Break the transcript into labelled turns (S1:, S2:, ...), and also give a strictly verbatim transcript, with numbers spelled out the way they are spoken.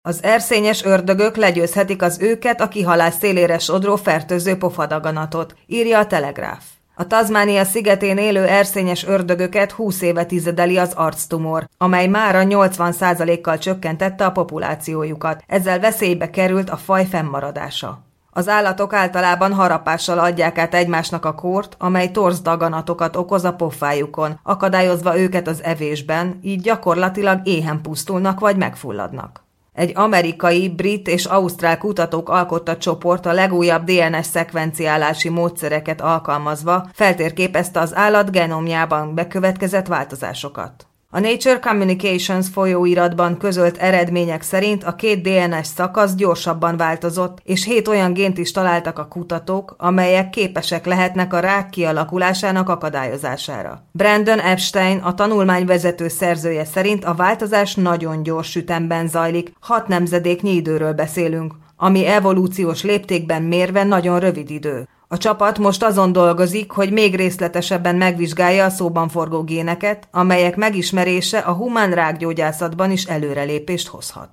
S1: Az erszényes ördögök legyőzhetik az őket a kihalás szélére sodró fertőző pofadaganatot, írja a Telegráf. A Tasmania szigetén élő erszényes ördögöket húsz éve tizedeli az arctumor, amely mára nyolcvan százalékkal csökkentette a populációjukat, ezzel veszélybe került a faj fennmaradása. Az állatok általában harapással adják át egymásnak a kórt, amely torz daganatokat okoz a pofájukon, akadályozva őket az evésben, így gyakorlatilag éhen pusztulnak vagy megfulladnak. Egy amerikai, brit és ausztrál kutatók alkotta csoport a legújabb dé en es szekvenciálási módszereket alkalmazva feltérképezte az állat genomjában bekövetkezett változásokat. A Nature Communications folyóiratban közölt eredmények szerint a két dé en es szakasz gyorsabban változott, és hét olyan gént is találtak a kutatók, amelyek képesek lehetnek a rák kialakulásának akadályozására. Brandon Epstein, a tanulmány vezető szerzője szerint a változás nagyon gyors ütemben zajlik, hat nemzedéknyi időről beszélünk, ami evolúciós léptékben mérve nagyon rövid idő. A csapat most azon dolgozik, hogy még részletesebben megvizsgálja a szóban forgó géneket, amelyek megismerése a humán rákgyógyászatban is előrelépést hozhat.